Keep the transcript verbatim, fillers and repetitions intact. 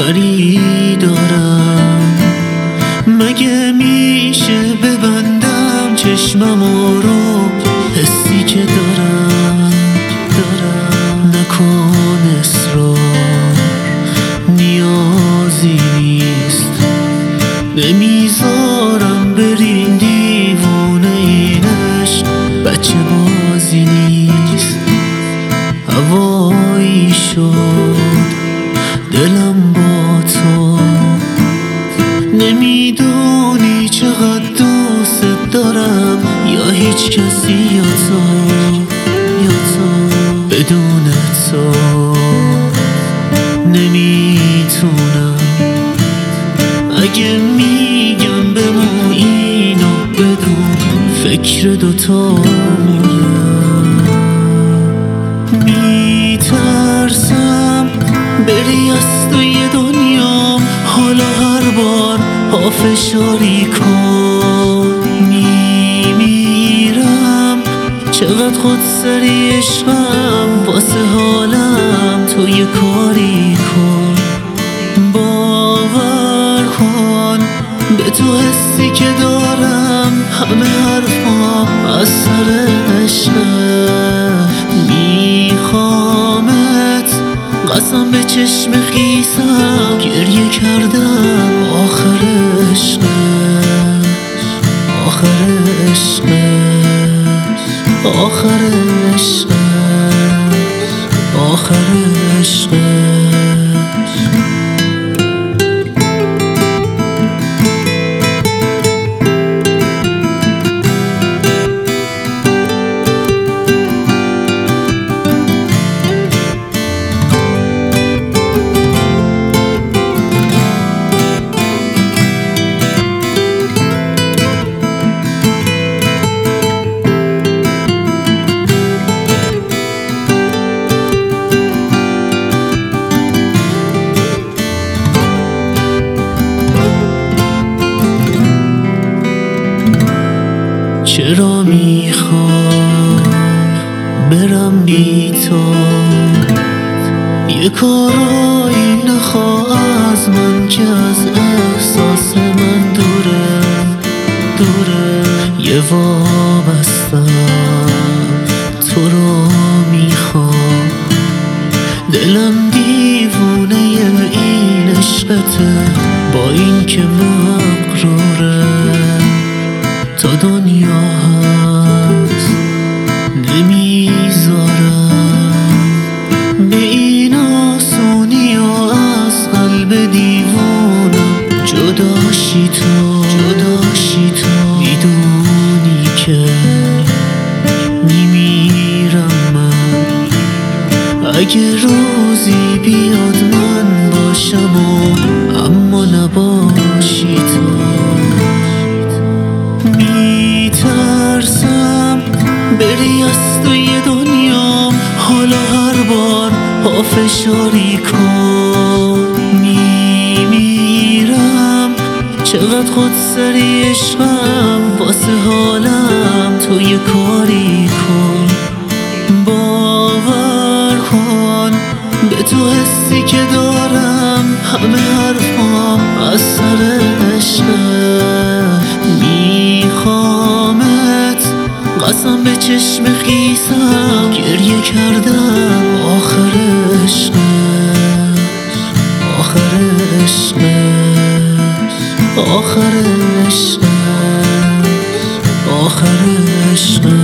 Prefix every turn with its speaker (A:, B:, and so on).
A: خریدارم. مگه میشه ببندم چشممو رو حسی که دارم دارم نکن اصرار، نیازی نیست، نمیذارم برین دیوونه این عشق، بچه بازی نیست. هوایی شد دلم با تو، نمیدونی چقدر دوست دارم، یا هیچ کسی یا تو یا تو بدون تو نمیتونم. اگه میگم بمون اینو بدون، فکر دوتا میترسم بری از توی دنیا، حالا هر بار پافشاری کن. میمیرم چقدر خود سری عشقم، واسه حالم تو یه کاری کن. باور کن به تو حسی که دارم، همه حرفا از سر عشقه. میخوامت قسم به چشم خیسم، گریه کردم آخر عشقش، آخر عشقش، آخر عشقش، آخر عشقش. چرا میخوام برم بی تو، یه کارایی نخواه از من که از احساس من دوره دوره. یه وابستم تو رو میخوام، دلم دیوونه این عشقته، با این که مغروره. تا دنیا هست نمیذارم به این آسونی و از قلب دیوونم جداشی تو جداشی تو. میدونی که میمیرم من، اگه روزی بیاد من باشم و اما نباشی تو. میترسم بری از توی دنیا، حالا هر بار پافشاری کن. میمیرم چقدر خود سری عشقم، واسه حالم تو یه کاری کن. باور کن به تو حسی که دارم، همه حرفام از سر عشقه. میخوامت قسم به چشم خیسم، گریه کردم آخر عشقش، آخر عشقش، آخر عشقش، آخر عشقش.